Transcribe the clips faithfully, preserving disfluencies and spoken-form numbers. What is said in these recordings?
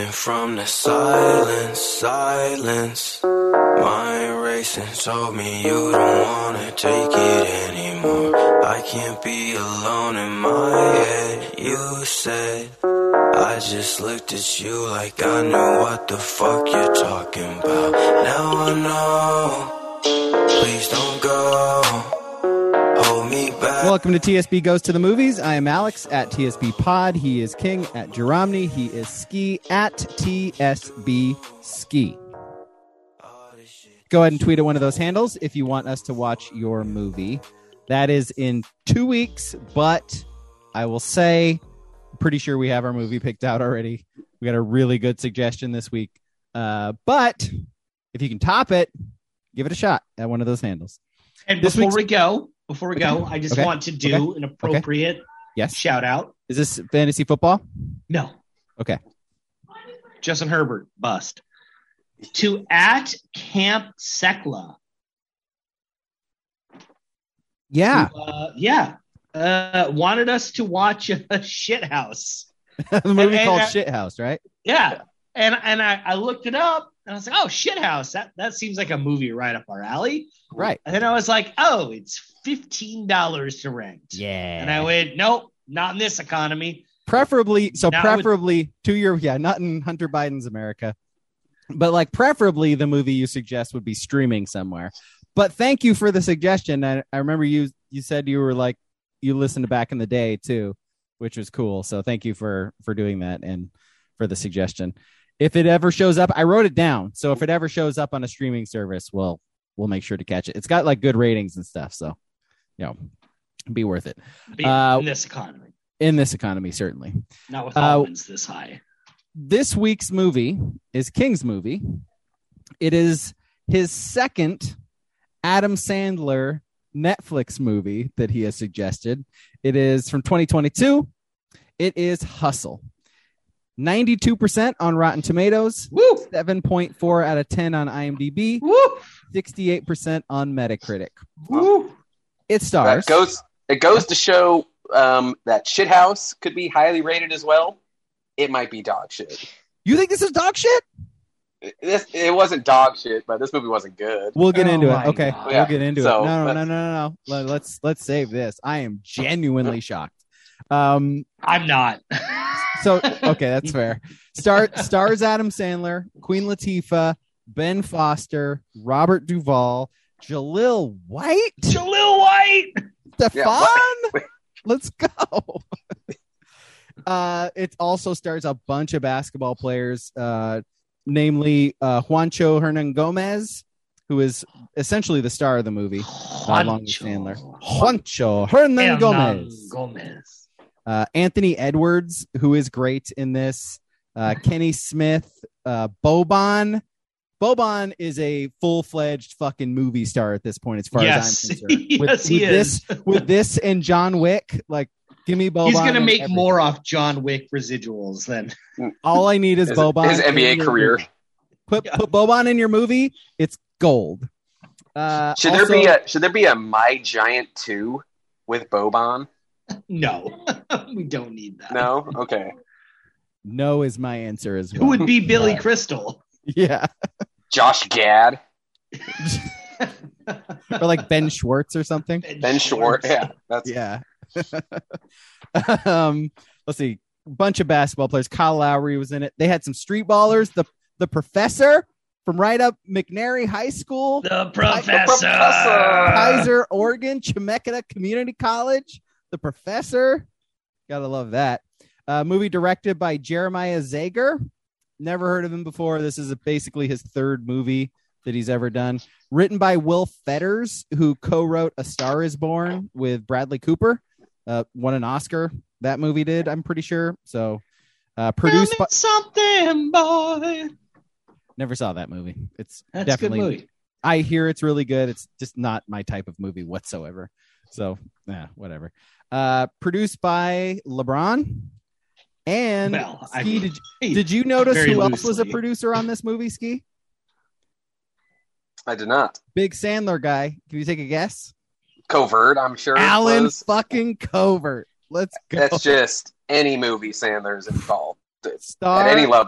running from the silence, silence. Mind racing told me you don't wanna take it anymore. I can't be alone in my head, you said. I just looked at you like I knew what the fuck you're talking about. Now I know, please don't go, hold me back. Welcome to T S B Goes to the Movies. I am Alex at T S B Pod. He is King at Jeromney. He is Ski at T S B Ski. Go ahead and tweet at one of those handles if you want us to watch your movie. That is in two weeks, but I will say, I'm pretty sure we have our movie picked out already. We got a really good suggestion this week. Uh, but if you can top it, give it a shot at one of those handles. And this before we go, before we go, I just okay. want to do okay. an appropriate okay. yes. shout out. Is this fantasy football? No. Okay. Justin Herbert, bust. To at Camp Sekla. Yeah. Who, uh, yeah. Uh, wanted us to watch a Shithouse. The movie and, called and, Shithouse, right? Yeah. And and I, I looked it up and I was like, oh, Shithouse. That, that seems like a movie right up our alley. Right. And then I was like, oh, it's fifteen dollars to rent. Yeah. And I went, nope, not in this economy. Preferably, so Not preferably with- to your, yeah, not in Hunter Biden's America. But like preferably the movie you suggest would be streaming somewhere. But thank you for the suggestion. I, I remember you you said you were like you listened to back in the day too, which was cool. So thank you for for doing that and for the suggestion. If it ever shows up, I wrote it down. So if it ever shows up on a streaming service, well, we'll make sure to catch it. It's got like good ratings and stuff. So, you know, be worth it. Uh, in this economy. In this economy, certainly. Not with uh, almonds this high. This week's movie is King's movie. It is his second Adam Sandler Netflix movie that he has suggested. It is from twenty twenty-two. It is Hustle. ninety-two percent on Rotten Tomatoes. Woo! seven point four out of ten on IMDb. Woo! sixty-eight percent on Metacritic. Woo! It stars. That goes, it goes to show um, that Shithouse could be highly rated as well. It might be dog shit. You think this is dog shit? It, this, it wasn't dog shit, but this movie wasn't good. We'll get Oh into my it. Okay, God. we'll Yeah. get into So, it. No, no, but- no, no, no, no. Let- Let's let's save this. I am genuinely shocked. Um, I'm not. so okay, that's fair. Star stars Adam Sandler, Queen Latifah, Ben Foster, Robert Duvall, Jaleel White, Jaleel White. Stefan. Yeah, what? Let's go. Uh, it also stars a bunch of basketball players, uh, namely uh, Juancho Hernan Gomez, who is essentially the star of the movie, uh, along with Sandler. Juancho Hernan Gomez. Gomez. Uh, Anthony Edwards, who is great in this. Uh, Kenny Smith, uh, Boban. Boban is a full-fledged fucking movie star at this point, as far Yes. as I'm concerned. Yes, with, he with is. This, with this and John Wick, like, give me Boban. He's going to and make everything. more off John Wick residuals than. All I need is His, Boban. his N B A in your career. movie. Put put Boban in your movie. It's gold. Uh, Should also, there be a Should there be a My Giant two with Boban? No, we don't need that. No. Okay. no is my answer as well. Who would be Billy Crystal? Yeah, Josh Gad, or like Ben Schwartz or something. Ben Schwartz. Yeah, that's Yeah. um, let's see. A bunch of basketball players. Kyle Lowry was in it. They had some street ballers. The the professor from right up McNary High School, The Professor. Professor. Kaiser, Oregon, Chemeketa Community College. The Professor. Gotta love that. Uh, movie directed by Jeremiah Zager. Never heard of him before. This is a, basically his third movie that he's ever done. Written by Will Fetters, who co-wrote A Star Is Born with Bradley Cooper. Uh, won an Oscar. That movie did, I'm pretty sure. So, uh, produced by something, boy. Never saw that movie. It's That's definitely. a good movie. I hear it's really good. It's just not my type of movie whatsoever. So, yeah, whatever. Uh, produced by LeBron. And Well, I Ski, mean, did, did you notice very who else was a loosely. producer on this movie, Ski? I did not. Big Sandler guy. Can you take a guess? Covert, I'm sure. it Alan was. fucking Covert. Let's go. That's just any movie Sandler's involved at Star any level.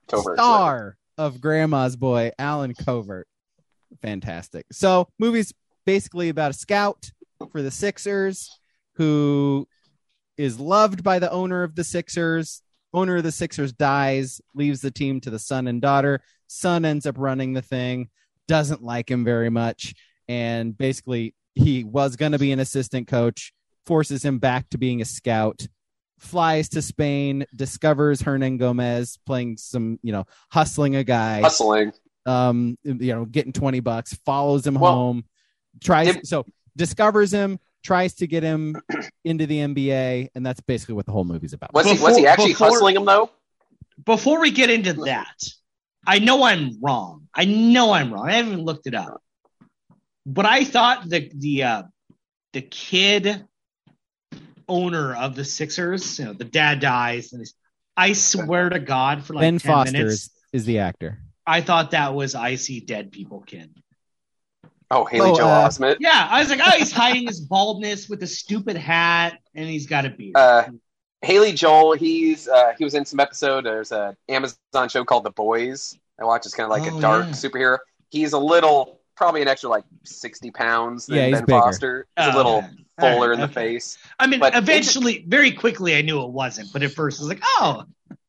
Covert. star of Grandma's Boy, Alan Covert. Fantastic. So, movie's basically about a scout for the Sixers who is loved by the owner of the Sixers. Owner of the Sixers dies, leaves the team to the son and daughter. Son ends up running the thing, doesn't like him very much, and basically he was going to be an assistant coach, forces him back to being a scout, flies to Spain, discovers Hernan Gomez playing some, you know, hustling a guy, Hustling. um, you know, getting twenty bucks, follows him Well, home, tries, it- so discovers him, tries to get him into the N B A, and that's basically what the whole movie's about. Was he was Before- he actually before- hustling him though? Before we get into that, I know I'm wrong. I know I'm wrong. I haven't even looked it up. But I thought the the uh, the kid owner of the Sixers, you know, the dad dies, and he's, I swear to God, for like Ben ten Foster minutes, is, is the actor. I thought that was I See Dead People kid. Oh, Haley Oh, Joel uh, Osment. Yeah, I was like, oh, he's hiding his baldness with a stupid hat, and he's got a beard. Uh, Haley Joel, he's uh, he was in some episode. There's a Amazon show called The Boys. I watch. It's kind of like Oh, a dark yeah. superhero. He's a little, probably an extra like sixty pounds than Yeah, he's Ben bigger. Foster. He's Oh, a little okay. All fuller right, in the okay. face. I mean, but eventually, very quickly, I knew it wasn't. But at first, I was like, oh,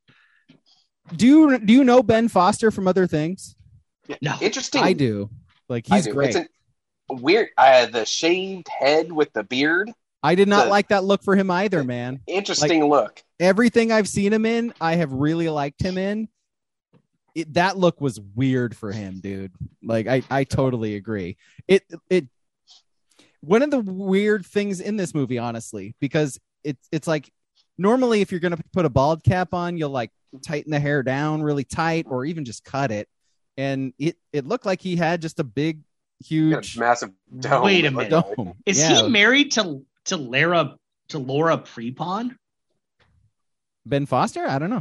Do you do you know Ben Foster from other things? no. Interesting. I do. Like I he's do. great. It's an, weird. Uh, the shaved head with the beard. I did not the- like that look for him either, man. Interesting look. Everything I've seen him in, I have really liked him in. It, that look was weird for him, dude. Like I, I totally agree. It, it, one of the weird things in this movie, honestly, because it's, it's like normally if you're gonna put a bald cap on, you'll like tighten the hair down really tight, or even just cut it. And it, it looked like he had just a big, Got huge a massive dome. Wait a It looked minute. like. dome. Is Yeah. he married to to Lara to Laura Prepon? Ben Foster? I don't know.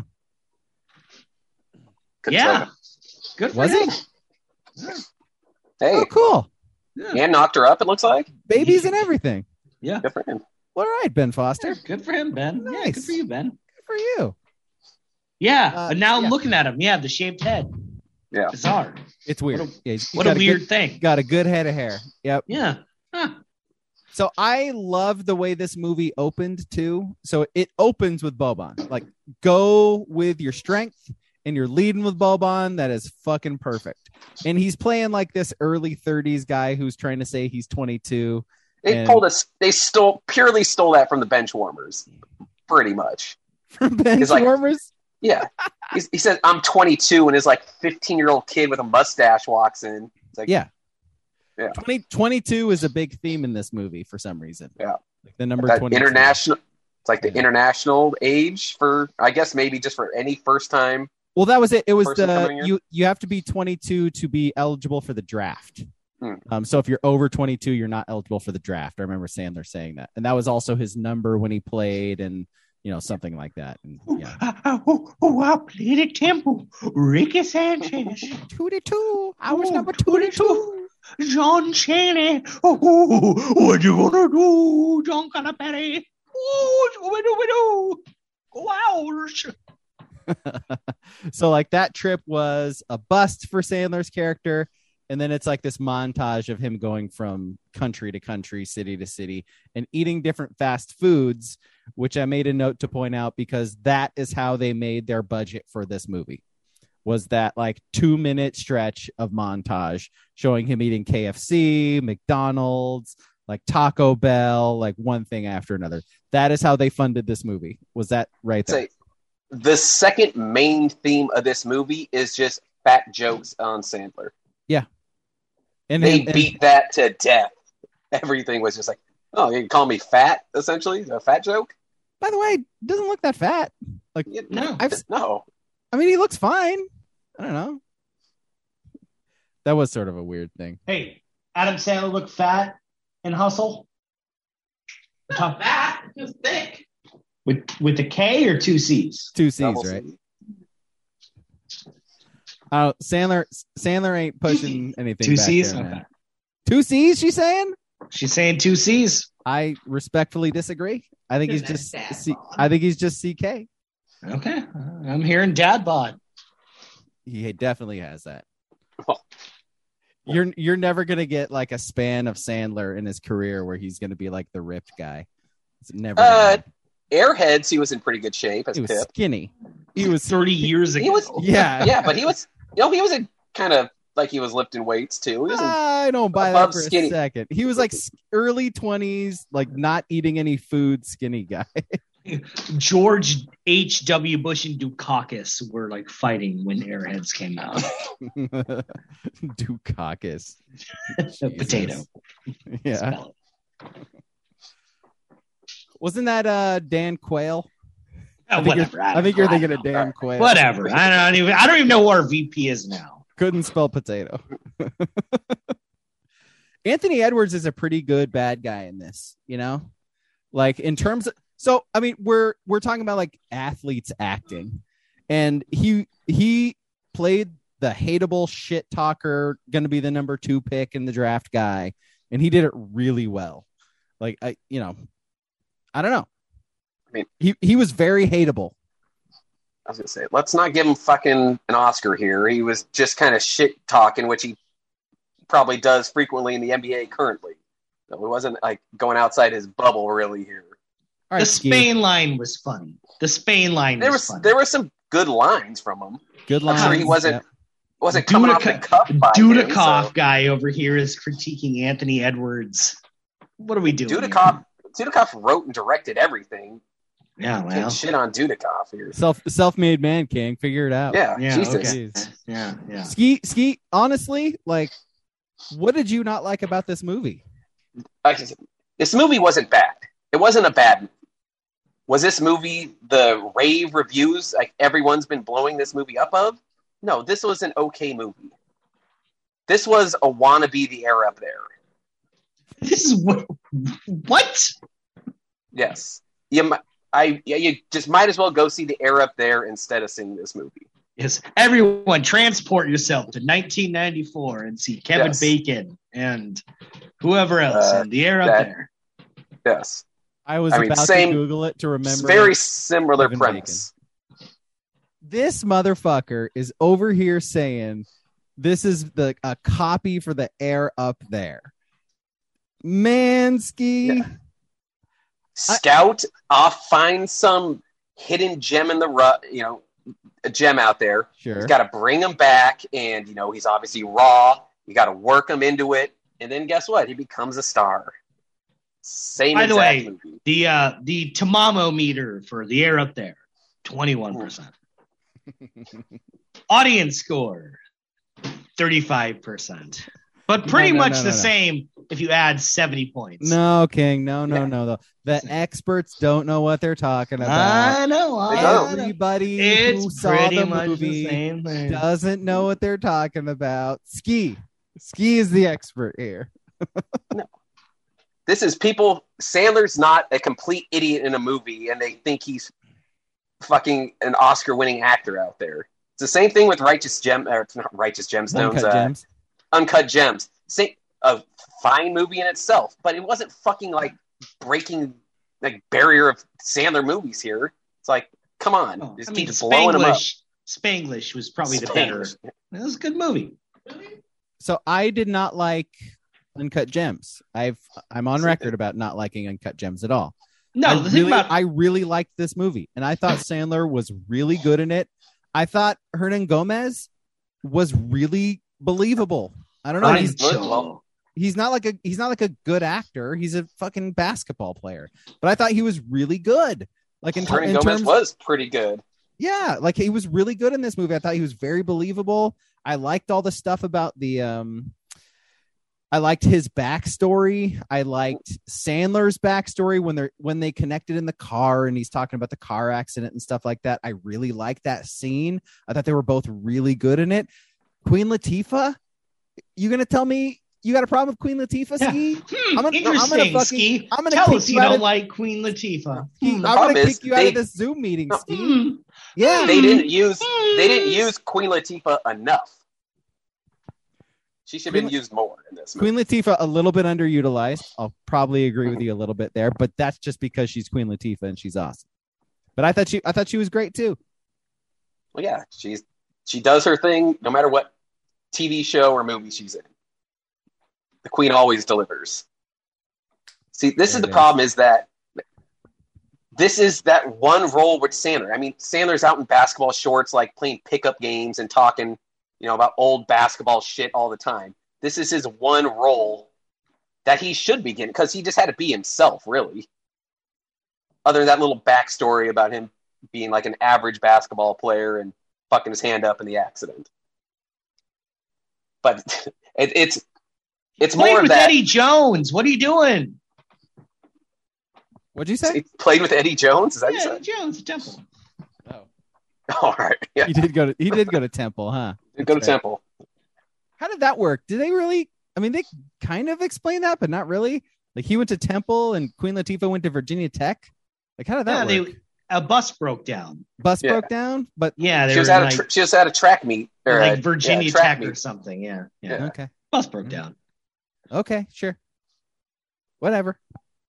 Couldn't Yeah, tell good for Was him. he? you. Hey, Oh, cool. and knocked her up. It looks like. Babies and everything. Yeah, Good for him. All right, Ben Foster. good for him, Ben. Yeah, Nice. good for you, Ben. Good for you. Yeah, Uh, but now yeah. I'm looking at him. Yeah, the shaved head. Yeah. Bizarre. It's weird. What a- Yeah, he's What a got weird good- thing. got a good head of hair. Yep. Yeah. Huh. So I love the way this movie opened too. So it opens with Boban. Like, go with your strength, and you're leading with Boban. That is fucking perfect. And he's playing like this early thirties guy who's trying to say he's twenty-two. They And- pulled us. They stole purely stole that from the bench warmers, pretty much. From bench He's like- warmers. Yeah, He's, he says I'm twenty-two, and his like fifteen year old kid with a mustache walks in. It's like, Yeah. Yeah. twenty, twenty-two is a big theme in this movie for some reason. Yeah. Like the number that twenty-two. international. It's like the Yeah. international age for, I guess, maybe just for any first time. Well, that was it. It was person the coming in? you you have to be twenty-two to be eligible for the draft. Hmm. Um, so if you're over twenty-two, you're not eligible for the draft. I remember Sandler saying that, and that was also his number when he played, and you know something like that. And yeah, Oh, oh, I played at Temple. Ricky Sanchez. twenty-two. I was Oh, number twenty-two. John Chaney. Oh, what you gonna do, John Calipari? Oh, what do we do? Wow. So like that trip was a bust for Sandler's character. And then it's like this montage of him going from country to country, city to city, and eating different fast foods, which I made a note to point out because that is how they made their budget for this movie. Was that like two minute stretch of montage showing him eating K F C, McDonald's, like Taco Bell, like one thing after another. That is how they funded this movie. Was that right there? Say, the second main theme of this movie is just fat jokes on Sandler. And They him- and- beat that to death. Everything was just like, oh, you can call me fat, essentially? A fat joke? by the way, doesn't look that fat. Like Yeah, No. I've No. I mean, he looks fine. I don't know. That was sort of a weird thing. Hey, Adam Sandler looked fat and Hustle. Not fat, just thick. With with a K or two C's? Two C's, Double right? C. Oh, Sandler Sandler ain't pushing anything. Two back C's? there, man. Okay. Two C's, she's saying? She's saying two C's. I respectfully disagree. I think he's That's just dad C- bod. I think he's just C K. Okay. I'm hearing dad bod. He definitely has that. Well, You're you're never gonna get like a span of Sandler in his career where he's gonna be like the ripped guy. It's never. gonna Uh, happen. Airheads, he was in pretty good shape as He was Pip. skinny. He was thirty years ago. He was, yeah. yeah, but he was, you know, he was a kind of like he was lifting weights too. He was in, I don't buy that above for skinny. a second. He was like s- early twenties, like not eating any food, skinny guy. George H W. Bush and Dukakis were like fighting when Airheads came out. Dukakis. Potato. Yeah. Spell Wasn't that uh, Dan Quayle? it. I Oh, think whatever. you're, I think you're I thinking don't of know. Dan Quayle. Whatever. I don't even. I don't even know where V P is now. Couldn't spell potato. Anthony Edwards is a pretty good bad guy in this, you know? Like in terms of so I mean we're we're talking about like athletes acting. And he he played the hateable shit talker, gonna be the number two pick in the draft guy, and he did it really well. Like I you know, I don't know. I mean, he he was very hateable. I was gonna say, let's not give him fucking an Oscar here. He was just kind of shit talking, which he probably does frequently in the N B A currently. So it wasn't like going outside his bubble really here. All right, The Ski. Spain line was funny. The Spain line There was, was funny. there were some good lines from him. Good I'm lines. sure he wasn't Yep. wasn't coming off the Dudikoff, cuff by him, Dudikoff so- guy over here is critiquing Anthony Edwards. What are we doing? Dudikoff Dudikoff wrote and directed everything. here? Yeah, Can't well, shit on Dudikoff here. Self self-made man, King. Figure it out. Yeah, yeah, Jesus. okay. Jeez. yeah, yeah. Ski, Ski. Honestly, like, what did you not like about this movie? Like I said, this movie wasn't bad. It wasn't a bad movie. Was this movie the rave reviews like everyone's been blowing this movie up of? No, this was an okay movie. This was a wannabe the air up there. This is what? What? Yes. You, mi- I, yeah, you just might as well go see the air up there instead of seeing this movie. Yes, everyone, transport yourself to nineteen ninety-four and see Kevin Yes. Bacon and whoever else Uh, in the air up that- there. Yes. I was I mean, about same- to Google it to It's remember. very similar Kevin premise. This motherfucker is over here saying this is the a copy for the air up there. Man, Ski. Yeah. Scout off, find some hidden gem in the rut, you know, a gem out there. Sure. He's got to bring him back, and you know he's obviously raw. You got to work him into it, and then guess what? He becomes a star. Same By the exact way, movie. The uh, the Tamamo meter for the air up there, twenty-one percent. Audience score, thirty-five percent. But pretty No, no, much no, the no, no. same if you add seventy points. No, King. No, no, Yeah. no. The, the experts don't know what they're talking about. I know. I They know. don't. Everybody who It's saw pretty the much movie the same thing. doesn't know what they're talking about. Ski. Ski is the expert here. This is people. Sandler's not a complete idiot in a movie, and they think he's fucking an Oscar-winning actor out there. It's the same thing with Righteous Gem, or it's not Righteous Gemstones, Uncut uh, Gems. Uncut Gems. Same, a fine movie in itself, but it wasn't fucking like breaking like barrier of Sandler movies here. It's like, come on, Oh, just I mean, keep blowing them up. Spanglish, Spanglish was probably the better. Spanglish. It was a good movie. So I did not like Uncut Gems. I've I'm on record about not liking Uncut Gems at all. No, I the thing really, about I really liked this movie, and I thought Sandler was really good in it. I thought Hernan Gomez was really believable. I don't know. Ryan He's Cho. he's not like a he's not like a good actor. He's a fucking basketball player. But I thought he was really good. Like in, ter- Hernan in Gomez terms, was pretty good. yeah, like he was really good in this movie. I thought he was very believable. I liked all the stuff about the um I liked his backstory. I liked Sandler's backstory when they're when they connected in the car and he's talking about the car accident and stuff like that. I really liked that scene. I thought they were both really good in it. Queen Latifah, you gonna tell me you got a problem with Queen Latifah, Yeah. Ski? Hmm, I'm gonna- interesting, I'm gonna fucking- Ski. I'm gonna Tell kick us you you out don't of- like Queen Latifah. Ski, Hmm. I'm problem gonna is kick you out they- of this Zoom meeting, Ski. Hmm. Yeah, They didn't use they didn't use Queen Latifah enough. She should have been Queen- used more in this movie. Queen Latifah a little bit underutilized. I'll probably agree with you a little bit there, but that's just because she's Queen Latifah and she's awesome. But I thought she I thought she was great too. Well, yeah, she's She does her thing no matter what T V show or movie she's in. The queen always delivers. See, this There is the it is. problem is that this is that one role with Sandler. I mean, Sandler's out in basketball shorts, like playing pickup games and talking, you know, about old basketball shit all the time. This is his one role that he should be getting because he just had to be himself, really. Other than that little backstory about him being like an average basketball player and fucking his hand up in the accident. But it, it's it's Played more of with that. Eddie Jones. What are you doing? What'd you say? He played with Eddie Jones. Is that Yeah, what you Eddie Jones, Temple. Oh, said? All right. Yeah. he did go to he did go to Temple, huh? Go to That's right. Temple. How did that work? Did they really? I mean, they kind of explain that, but not really. Like he went to Temple and Queen Latifah went to Virginia Tech. Like how did that Yeah, work? they a bus broke down. Bus Yeah. broke down, but Yeah, they She was were at a like, tr- she was at a track meet or like a- Virginia yeah, track Tech meet. or something. Yeah, yeah. Yeah. okay, Bus broke Mhm. down. okay, sure, whatever.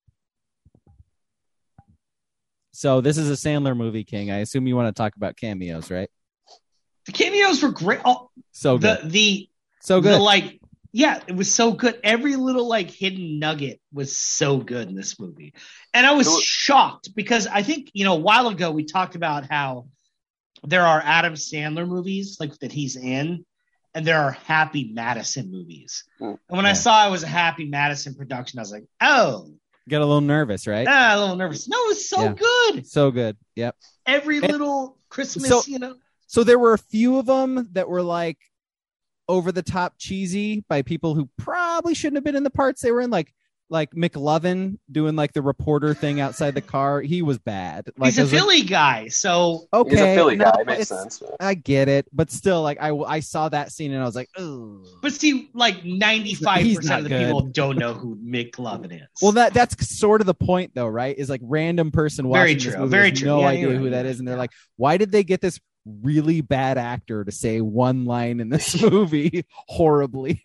So this is a Sandler movie, King. I assume you want to talk about cameos, right? The cameos were great. Oh, So good, the the so good. the like, yeah, it was so good. Every little like hidden nugget was so good in this movie, and I was Who- shocked because I think you know a while ago we talked about how there are Adam Sandler movies like that he's in, and there are Happy Madison movies. Mm. And when Yeah. I saw it was a Happy Madison production, I was like, oh, Get a little nervous, right? ah, a little nervous. No, it was so Yeah. good. So good. Yep. Every And- little Christmas, so- you know. So there were a few of them that were like over the top cheesy by people who probably shouldn't have been in the parts they were in, like like McLovin doing like the reporter thing outside the car. He was bad. Like, He's I a was like, Philly guy, so okay, He's a Philly no, guy. It makes it's- sense. I get it, but still, like I I saw that scene and I was like, oh. but see, like ninety-five He's percent not of the good. people don't know who Mick Lovin is. Well, that that's sort of the point, though, right? Is like random person Very watching this true, movie very has true. no Yeah, idea you're who right, that you're is, and they're right. like, why did they get this really bad actor to say one line in this movie horribly?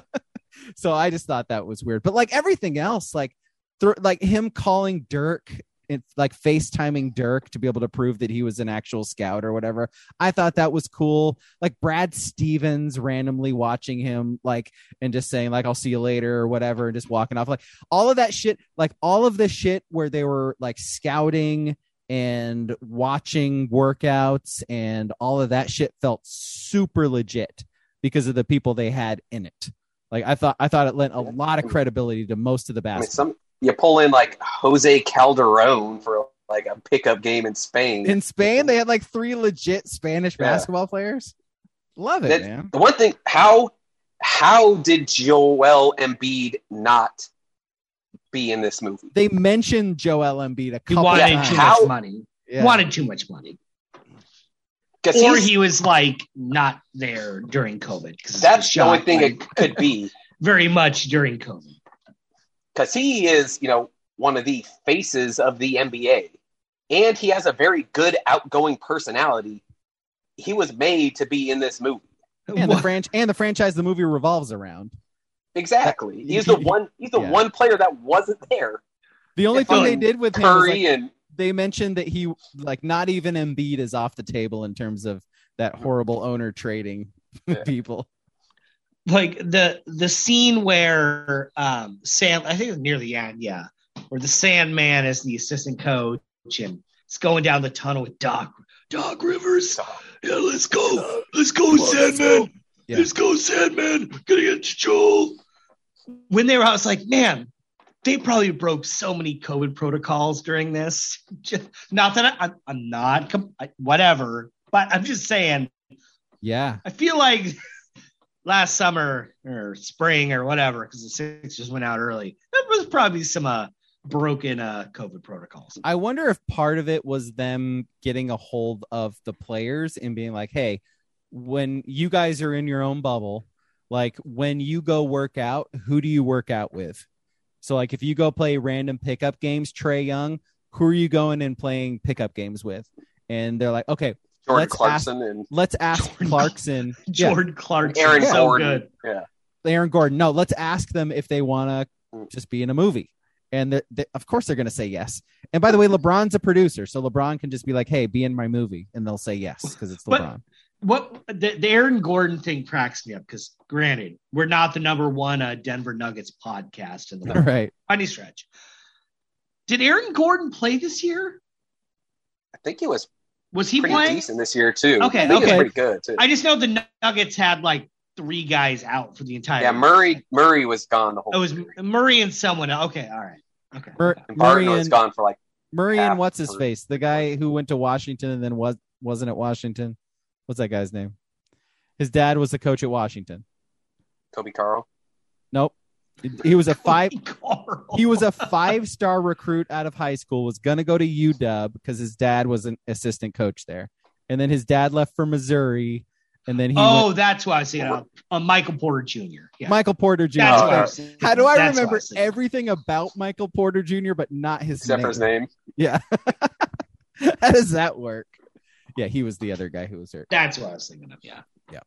So I just thought that was weird. But like everything else, like th- like him calling Dirk, it's like FaceTiming Dirk to be able to prove that he was an actual scout or whatever. I thought that was cool. Like Brad Stevens randomly watching him, like, and just saying like, I'll see you later or whatever, and just walking off. Like all of that shit, like all of the shit where they were like scouting and watching workouts and all of that shit felt super legit because of the people they had in it. Like I thought, I thought it lent a lot of credibility to most of the I mean, basketball. some you pull in like Jose Calderon for like a pickup game in Spain. In Spain, they had like three legit Spanish Yeah. basketball players. Love it, That- man. The one thing, how how did Joel Embiid not be in this movie? They mentioned Joel Embiid a he couple wanted times. too How- much money. Yeah. Wanted too much money, Because or he was like not there during COVID. 'cause it that's was the only shot, thing like, it could be. very much during COVID. Because he is, you know, one of the faces of the N B A, and he has a very good outgoing personality. He was made to be in this movie. and the franchise and the franchise the movie revolves around. Exactly. He's the one. He's the Yeah. one player that wasn't there. The only If thing they I'm did with him was Curry like, and they mentioned that he like not even Embiid is off the table in terms of that horrible owner trading Yeah. people. Like the the scene where um Sam, I think it was near the end, yeah, where the Sandman is the assistant coach and it's going down the tunnel with Doc Doc Rivers. Yeah, let's go, let's go, Sandman. Yeah. Let's go, Sandman. Gonna get Joel. When they were, I was like, man, they probably broke so many COVID protocols during this. Just, not that I, I'm, I'm not, com- I, whatever, but I'm just saying. Yeah. I feel like last summer or spring or whatever, because the Sixers went out early, there was probably some uh, broken uh, COVID protocols. I wonder if part of it was them getting a hold of the players and being like, hey, when you guys are in your own bubble, like when you go work out, who do you work out with? So like if you go play random pickup games, Trae Young, who are you going and playing pickup games with? And they're like, okay, Jordan let's Clarkson and let's ask Jordan- Clarkson, yeah, Jordan Clarkson, Aaron so Gordon. good. Yeah. Aaron Gordon. No, let's ask them if they want to Mm. just be in a movie. And they, they, of course they're going to say yes. And by the way, LeBron's a producer, so LeBron can just be like, hey, be in my movie. And they'll say yes because it's But- LeBron. what the, the Aaron Gordon thing cracks me up because, granted, we're not the number one uh, Denver Nuggets podcast in the world. Right. Funny stretch. Did Aaron Gordon play this year? I think he was Was he pretty playing? decent this year too. Okay, I think okay. he was pretty good too. I just know the Nuggets had like three guys out for the entire. Yeah, Murray Murray was gone the whole. It was year. Murray and someone. Okay, all right. Okay. Mur- okay. And Murray Barton was and gone for like Murray half and what's his or- face? The guy who went to Washington and then was wasn't at Washington. What's that guy's name? His dad was the coach at Washington. Kobe Carl. Nope. He was a five. Carl. He was a five-star recruit out of high school. Was gonna go to U W because his dad was an assistant coach there, and then his dad left for Missouri, and then he. Oh, went, that's what I was thinking of. Uh, Michael Porter Junior Yeah. Michael Porter Junior That's Oh, what I uh, was thinking. How do I That's what remember was thinking. everything about Michael Porter Junior but not his Except name? for his name. Yeah. How does that work? Yeah, he was the other guy who was hurt. That's what I was thinking of. Yeah.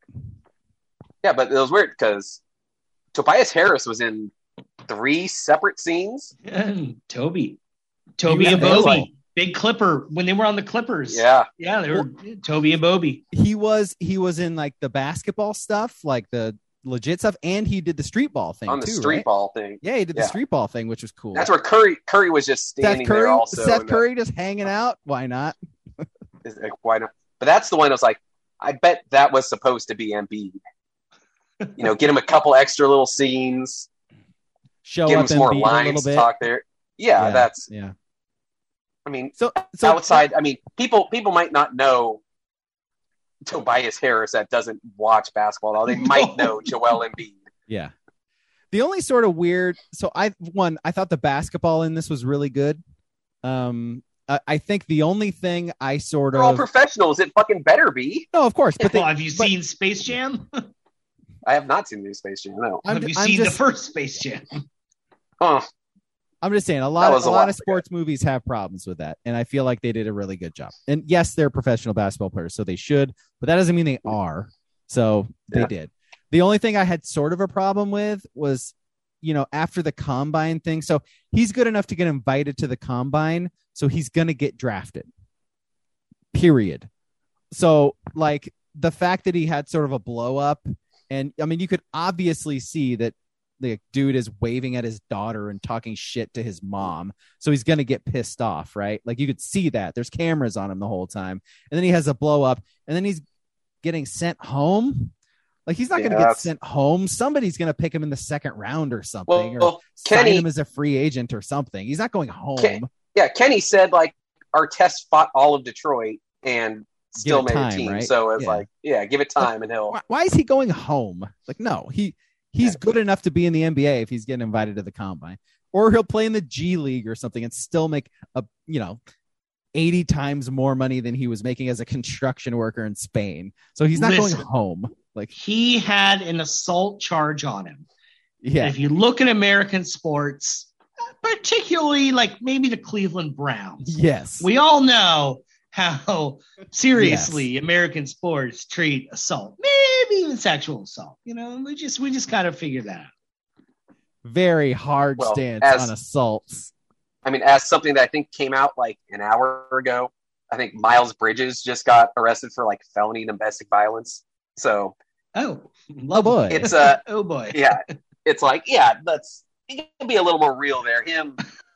Yeah, but it was weird because Tobias Harris was in three separate scenes. And Toby. Toby was and available. Bobby. Big Clipper when they were on the Clippers. Yeah. Yeah, they were Toby and Bobby. He was he was in like the basketball stuff, like the legit stuff, and he did the street ball thing on the too, street right? ball thing. Yeah, he did the Yeah. street ball thing, which was cool. That's where Curry Curry was just standing Seth Curry, there also. Seth in the- Curry just hanging out. Why not? is like, why not? But that's the one I was like, I bet that was supposed to be Embiid. You know, get him a couple extra little scenes, Show give him up some and more beat a lines little to bit. talk there. Yeah, Yeah, that's. yeah. I mean, So, so outside. I mean, people people might not know Tobias Harris that doesn't watch basketball at all. They might know Joel Embiid. Yeah. The only sort of weird. So I one I thought the basketball in this was really good. Um, I, I think the only thing I sort They're all of professionals. It fucking better be. no, of course, but they, well, have you but- seen Space Jam? I have not seen the new Space Jam. No. I'm, have you I'm seen just, the first Space Jam? Huh. I'm just saying a lot, was a a lot lot of sports movies have problems with that, and I feel like they did a really good job. And yes, they're professional basketball players, so they should, but that doesn't mean they are. So they Yeah. did. The only thing I had sort of a problem with was, you know, after the combine thing. So he's good enough to get invited to the combine, so he's gonna get drafted. Period. So like the fact that he had sort of a blow up, and I mean, you could obviously see that the dude is waving at his daughter and talking shit to his mom. So he's going to get pissed off, right? Like you could see that there's cameras on him the whole time. And then he has a blow up and then he's getting sent home. Like he's not Yeah, going to get that's- sent home. Somebody's going to pick him in the second round or something, Well, or sign Kenny, him as a free agent or something. He's not going home. Ken- yeah, Kenny said like Artest fought all of Detroit and still it made time, a team. right? So it's Yeah. like, yeah, give it time and he'll. Why, why is he going home? Like, no, he he's Yeah. good enough to be in the N B A if he's getting invited to the combine, or he'll play in the G League or something and still make a, you know, eighty times more money than he was making as a construction worker in Spain. So he's not Listen. going home. Like, He had an assault charge on him. yeah, And if you look at American sports, particularly like maybe the Cleveland Browns, yes, we all know how seriously American sports treat assault, maybe even sexual assault. You know, we just we just kind of figure that out. very hard Well, stance as- on assaults. I mean, as something that I think came out like an hour ago, I think Miles Bridges just got arrested for like felony domestic violence. So Oh, Oh boy, it's uh oh boy. yeah, it's like, yeah, let's you can be a little more real there. Him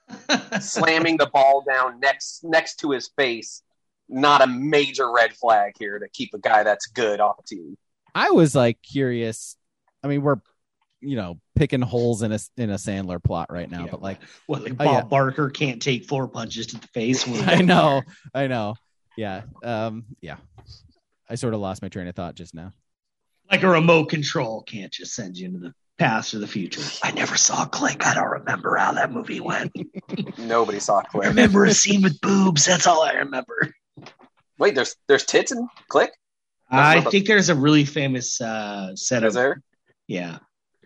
slamming the ball down next next to his face, not a major red flag here to keep a guy that's good off the team. I was like curious. I mean, we're you know picking holes in a in a Sandler plot right now, Yeah. but like. Well, like Oh, Bob yeah. Barker can't take four punches to the face. when- I know, I know. Yeah, um, yeah. I sort of lost my train of thought just now. Like a remote control can't just send you into the past or the future. I never saw Click. I don't remember how that movie went. Nobody saw I Click. remember a scene with boobs. That's all I remember. Wait, there's there's tits in Click? I think there's a really famous uh, set Is of there? yeah.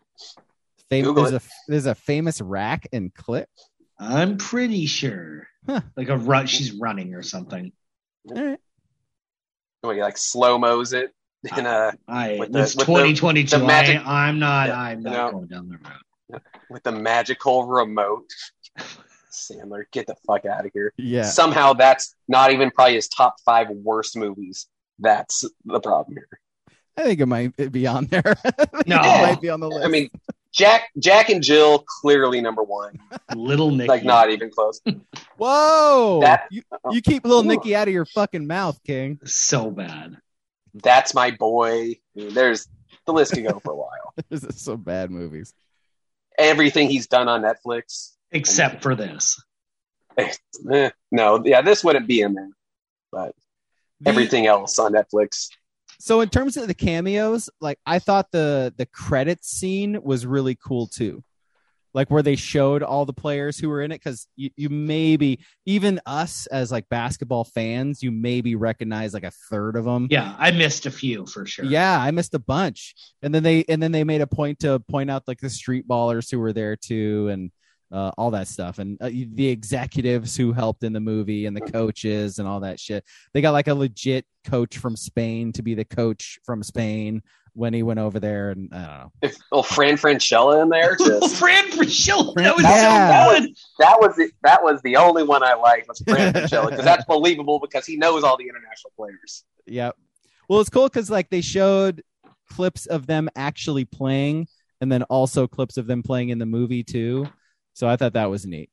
Fam- Google there's a there's a famous rack and clip. I'm pretty sure. Huh. Like a run, she's running or something. All right. Where you like slow mo's it in a I With the- it's with the- twenty twenty-two. the magic- I, I'm not. Yeah, I'm not you know. going down that road. with the magical remote. Sandler, get the fuck out of here. Yeah. Somehow that's not even probably his top five worst movies. That's the problem here. I think it might be on there. No. It might be on the list. I mean, Jack, Jack and Jill, clearly number one. Little Nicky. Like, not even close. Whoa! That- you, you keep little Nicky out of your fucking mouth, King. So bad. That's my boy. I mean, there's the list can go for a while. This is so bad movies. Everything he's done on Netflix. Except for this. Eh, no, yeah, this wouldn't be in there. But The- everything else on Netflix. So in terms of the cameos, like I thought the the credits scene was really cool too. Like where they showed all the players who were in it, because you, you maybe even us as like basketball fans, you maybe recognize like a third of them. Yeah, I missed a few for sure. Yeah, I missed a bunch. And then they and then they made a point to point out like the street ballers who were there too, and uh, all that stuff, and uh, the executives who helped in the movie, and the coaches and all that shit. They got like a legit coach from Spain to be the coach from Spain when he went over there, and I don't know. If oh, Fran Fraschilla in there, just Fran Fraschilla, that was Yeah. so good. that was the, that was the only one I liked was Fran Fraschilla, because that's believable because he knows all the international players. Yeah. Well, it's cool because like they showed clips of them actually playing, and then also clips of them playing in the movie too. So I thought that was neat.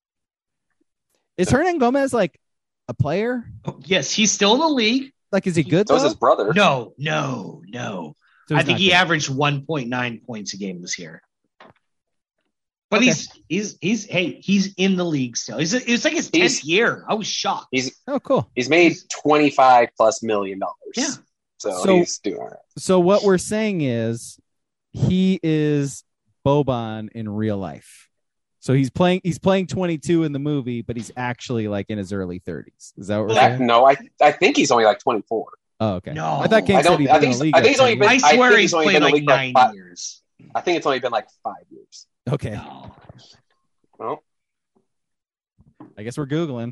Is Hernan Gomez like a player? Yes, he's still in the league. Like, is he good So was though? his brother. No, no, no. So I he's think not he good. averaged one point nine points a game this year. But Okay. he's he's he's hey, he's in the league still. He's it's like his He's- tenth year. I was shocked. He's Oh, cool. he's made twenty five plus million dollars. Yeah. So, So- he's doing all right. So what we're saying is he is Boban in real life. So he's playing he's playing twenty-two in the movie, but he's actually like in his early thirties. Is that what we're That, saying? no, I I think he's only like twenty four. Oh, okay. No. I thought King I said don't- he'd I been in think the he's- league. I think he's like only ten been- I years. I swear think he's he's only played been in the like league for nine five- years. I think it's only been like five years. Okay. No. Well, I guess we're Googling.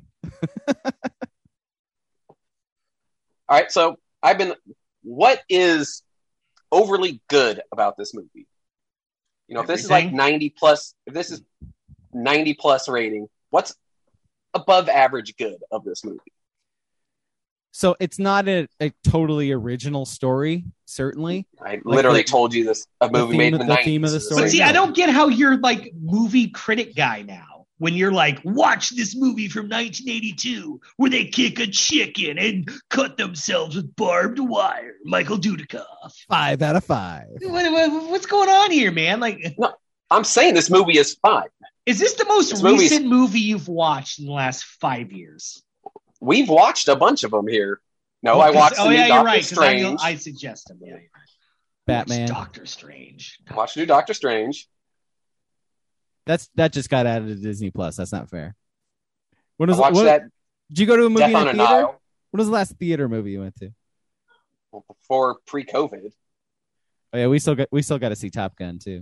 all right. So I've been. What is overly good about this movie? You know, if this is like Everything. ninety plus, if this is ninety plus rating, what's above average good of this movie? So it's not a, a totally original story, certainly. I literally the- told you this a the movie theme made in of- the the nineties. theme of the is story. But see, yeah. I don't get how you're like movie critic guy now. When you're like, watch this movie from nineteen eighty-two where they kick a chicken and cut themselves with barbed wire. Michael Dudikoff. Five out of five. What, what- what's going on here, man? Like, I'm saying this movie is fine. is this the most This movie's- recent movie you've watched in the last five years? We've watched a bunch of them here. No, I 'cause- watched Oh the new yeah, Doctor you're right. 'Cause I, Strange. I suggest him. Yeah, you're right. Batman. Doctor Strange. Watched the new Doctor Strange. That's that just got added to Disney Plus. That's not fair. When I was watched what, that Did you go to a movie Death in on the a theater? Nile What was the last theater movie you went to? before pre-COVID. Oh yeah, we still got we still got to see Top Gun too.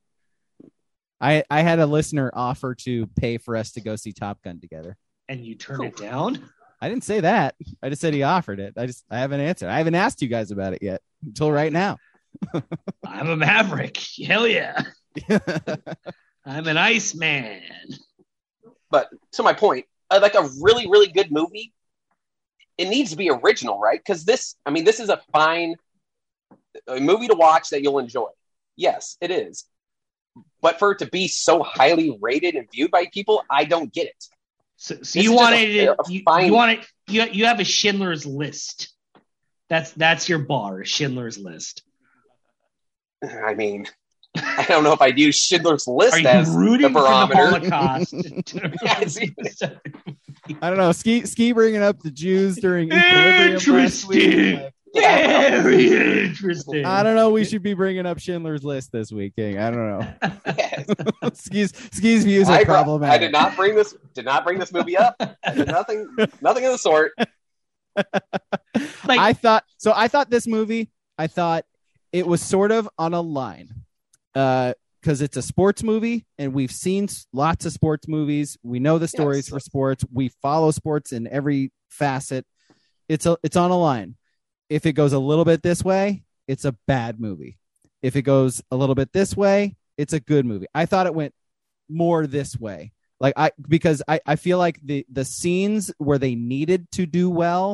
I I had a listener offer to pay for us to go see Top Gun together. And you turn it down? I didn't say that. I just said he offered it. I just I haven't answered. I haven't asked you guys about it yet until right now. I'm a maverick. Hell yeah. I'm an Iceman. But to my point, uh, like a really, really good movie, it needs to be original, right? Because this, I mean, this is a fine a movie to watch that you'll enjoy. Yes, it is. But for it to be so highly rated and viewed by people, I don't get it. So, so This you is just wanted a- it, a you, fine- you want it, you, you have a Schindler's List. That's that's your bar, a Schindler's List. I mean, I don't know if I'd use Schindler's List Are you as rooting the for the barometer. Holocaust? Yes. I don't know. Ski ski bringing up the Jews during Equilibrium last week. Interesting. Like, Very interesting. I don't know. We should be bringing up Schindler's List this week, King. I don't know. Yes. Ski's Ski's views are I, brought- problematic. I did not bring this. Did not bring this movie up. I did nothing. Nothing of the sort. Like, I thought so. I thought this movie. I thought it was sort of on a line, uh, because it's a sports movie, and we've seen s- lots of sports movies. We know the stories Yes. for sports. We follow sports in every facet. It's a. It's on a line. If it goes a little bit this way, it's a bad movie. If it goes a little bit this way, it's a good movie. I thought it went more this way. Like I because I, I feel like the the scenes where they needed to do well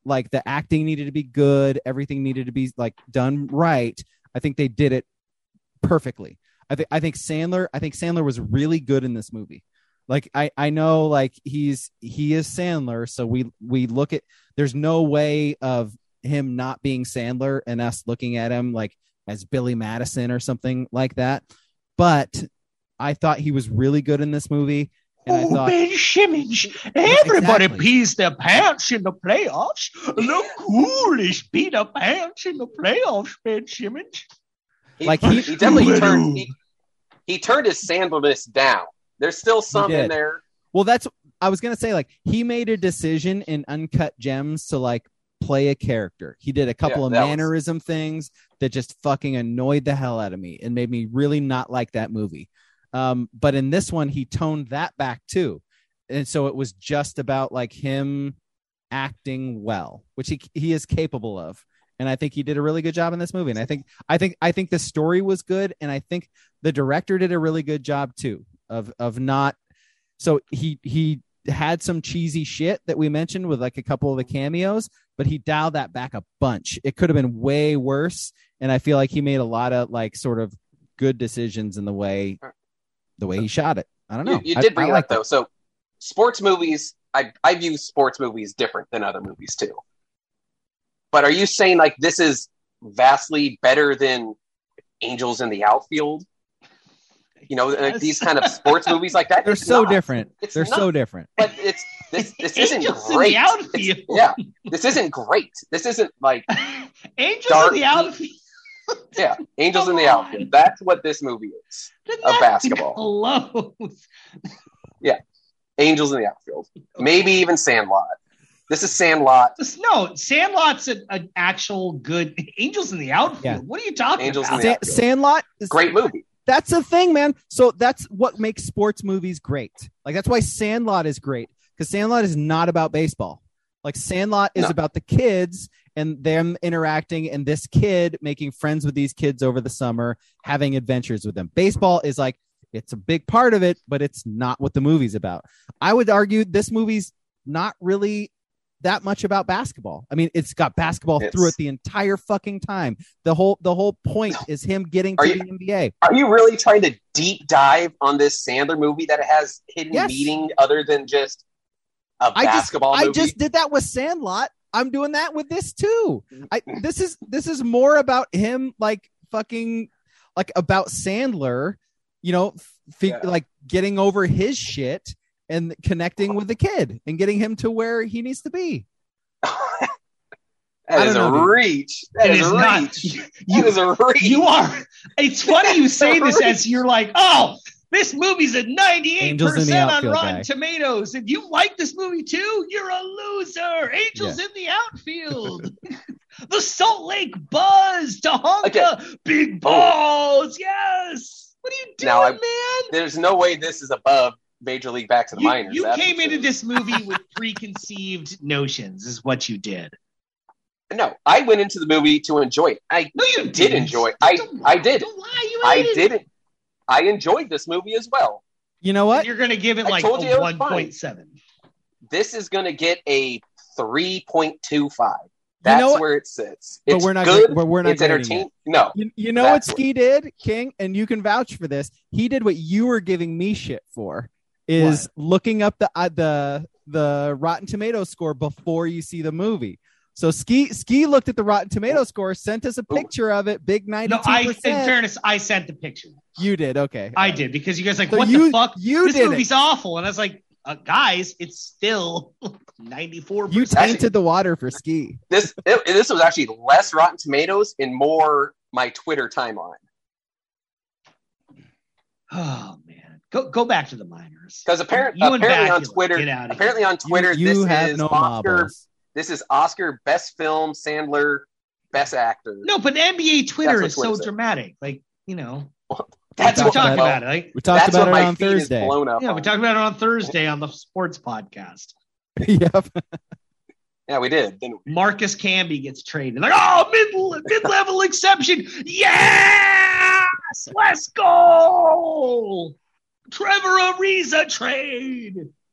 like the acting needed to be good, everything needed to be like done right. I think they did it perfectly. I think I think Sandler, I think Sandler was really good in this movie. Like I, I know like he's he is Sandler, so we we look at there's no way of him not being Sandler and us looking at him like as Billy Madison or something like that. But I thought he was really good in this movie. And I oh, thought, Ben Simmons, everybody exactly. pees their pants in the playoffs. The coolest pee their pants in the playoffs, Ben Simmons. He, Like, he, he- he definitely turned he, he turned his Sandlerness down. There's still some did. in there. well, that's I was gonna say. Like he made a decision in Uncut Gems to like play a character. He did a couple Yeah, of that was- mannerism things that just fucking annoyed the hell out of me and made me really not like that movie. Um, but in this one, he toned that back too, and so it was just about like him acting well, which he he is capable of. And I think he did a really good job in this movie. And I think I think I think the story was good, and I think the director did a really good job too of of not. So he he had some cheesy shit that we mentioned with like a couple of the cameos, but he dialed that back a bunch. It could have been way worse, and I feel like he made a lot of like sort of good decisions in the way the way he shot it. I don't know. You, you did I, bring I it like up though. So sports movies, I I view sports movies different than other movies too. But are you saying like this is vastly better than Angels in the Outfield? You know, like Yes. these kind of sports movies like that. They're It's so not. different. It's They're not. so different. But it's this. This isn't Angels in the great. Outfield. It's- yeah, this isn't great. This isn't like Angels Dark in the outfield. yeah, Angels in the Come on. Outfield. That's what this movie is. Isn't Of that basketball. close? Angels in the Outfield. Maybe even Sandlot. This is Sandlot. This- No, Sandlot's an, an actual good Angels in the Outfield. Yeah. What are you talking Angels in about? the Sa- Outfield. Sandlot is Great movie. That's the thing, man. So that's what makes sports movies great. Like that's why Sandlot is great, because Sandlot is not about baseball. Like Sandlot is No. about the kids and them interacting and this kid making friends with these kids over the summer, having adventures with them. Baseball is like, it's a big part of it, but it's not what the movie's about. I would argue this movie's not really that much about basketball. I mean, it's got basketball It's- through it the entire fucking time. The whole the whole point is him getting to Are the you- N B A. Are you really trying to deep dive on this Sandler movie that has hidden Yes. meaning other than just a I just basketball I movie? just did that with Sandlot. I'm doing that with this too. I this is this is more about him like fucking like about Sandler, you know, f- Yeah. like getting over his shit and connecting with the kid and getting him to where he needs to be. I That is don't a know, dude. reach. That It is is a not. reach. You, That is a reach. you are. It's funny you say this as you're like, oh, this movie's at ninety-eight Angels in the percent on Outfield Rotten guy. Tomatoes. If you like this movie too, you're a loser. Angels in the Outfield. The Salt Lake Buzz, Tahonka, Okay. big balls. Yes. What are you doing, Now, I- man? There's no way this is above Major League Back to the You, Minors. you that's came for into sure. this movie with preconceived notions, is what you did. No, I went into the movie to enjoy it. I No, you did didn't. enjoy it. I, Don't I lie. did. Don't lie. You I hated it. didn't. I enjoyed this movie as well. You know And what? you're going to give it I like told you it a was one fine. point seven. This is going to get a three point two five. That's know what? where it sits. But It's we're not good. gra- we're not it's grading entertaining. No. You, you know what That's Ski did, King, and you can vouch for this. He did what you were giving me shit for, is looking up the uh, the the Rotten Tomato score before you see the movie. So Ski Ski looked at the Rotten Tomato score, sent us a picture of it, big ninety-two No, I. In percent. fairness, I sent the picture. You did, okay. I did because you guys like, So what you- the fuck? you this did it. movie's awful, and I was like, uh, guys, it's still ninety-four You percent. tainted the water for Ski. This it, this was actually less Rotten Tomatoes and more my Twitter timeline. Oh man, go go back to the minors. Because apparently, You and apparently on Bacula, Twitter, get outta here. apparently on Twitter, you, you this have is no Oscar. marbles. This is Oscar Best Film, Sandler Best Actor. No, but N B A Twitter That's is what so Twitter said. dramatic. Like you know, That's we talked what talked about about it. Like, We talked That's about what it my on feed is Thursday. blown up. yeah, we on. talked about it on Thursday on the sports podcast. Yep. Yeah, we did. Didn't we? Marcus Camby gets traded. Like, oh, mid mid level exception. Yes, let's go. Trevor Ariza trade.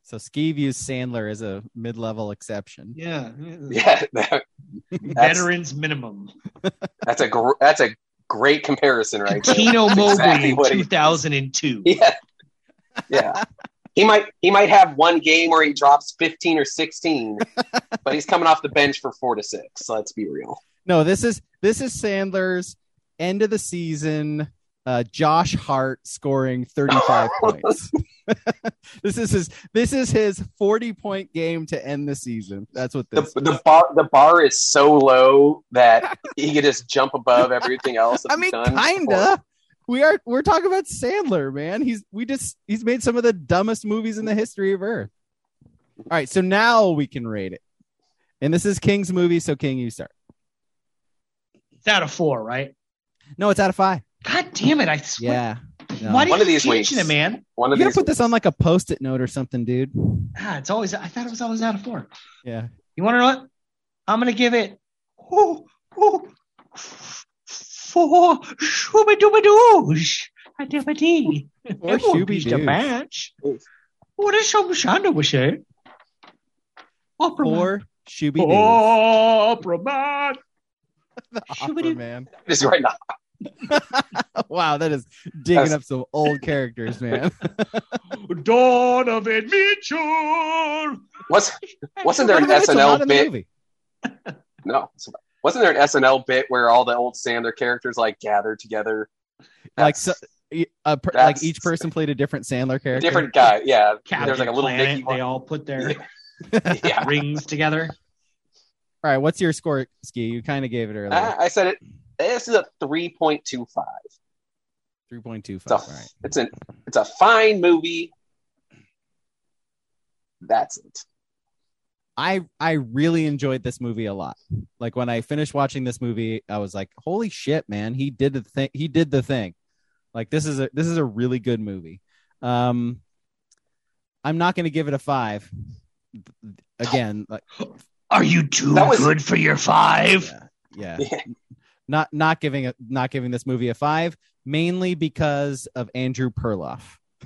So Ski views Sandler as a mid-level exception. Yeah. Yeah, that- that's, Veterans minimum. that's a gr- that's a great comparison, right there. Tino That's Mobley exactly in what he- two thousand two. Yeah, yeah. He might he might have one game where he drops fifteen or sixteen, but he's coming off the bench for four to six. So let's be real. No, this is this is Sandler's end of the season. Uh, Josh Hart scoring thirty-five points. This is his. This is his forty-point game to end the season. That's what The, this. the bar the bar is so low that he could just jump above everything else. that I he's mean, done. kinda. We are. We're talking about Sandler, man. He's. We just. He's made some of the dumbest movies in the history of Earth. All right, so now we can rate it. And this is King's movie, so King, you start. It's out of four, right? No, it's out of five. God damn it! I swear. Yeah. No. Why do One you of these keep weeks. changing it, man? One of You gotta these. put this on like a post-it note or something, dude. Ah, it's always. I thought it was always out of four. Yeah. You want to know what? I'm gonna give it. Oh, oh, four. Shooby dooby doosh. A dooby dee. Or shooby the doo. match. What is some shanda with it? Opera man. Four shooby doos. Opera man. The Shooby Opera doo. Man. This is right now. Wow, that is digging That's- up some old characters, man. Donovan Mitchell. Was wasn't there an Donovan S N Mitchell L not in the bit? movie. No, wasn't there an S N L bit where all the old Sandler characters like gathered together? Like That's so, a, per, like that's- each person played a different Sandler a character. different guy. Yeah, Captain there's like a little Planet, Mickey they one. all put their Yeah, rings together. All right, what's your score, Ski? You kind of gave it earlier. I, I said it. This is a three point two five. Three point two It's a, five. All right. it's an it's a fine movie. That's it. I I really enjoyed this movie a lot. Like when I finished watching this movie, I was like, "Holy shit, man! He did the thing. He did the thing." Like this is a this is a really good movie. Um, I'm not going to give it a five. Again, like Are you too That was- good for your five? yeah, yeah. Yeah. Not not giving a not giving this movie a five, mainly because of Andrew Perloff.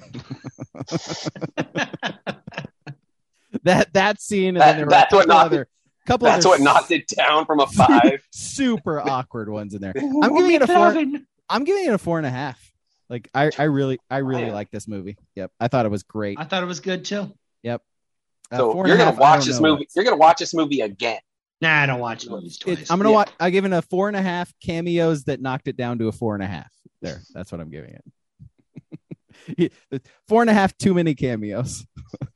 that that scene, and That- then there were that's a what couple knocked other couple That's other what knocked it down from a five. super awkward ones in there. I'm giving it a four. I'm giving it a four and a half. Like I, I really, I really Man. like this movie. Yep, I thought it was great. I thought it was good too. Yep. Uh, So four and you're a gonna half, I watch don't this know. movie. You're gonna watch this movie again. Nah, I don't watch movies twice. It, I'm gonna Yeah. watch. I give it a four and a half cameos that knocked it down to a four and a half. There, that's what I'm giving it. Four and a half too many cameos.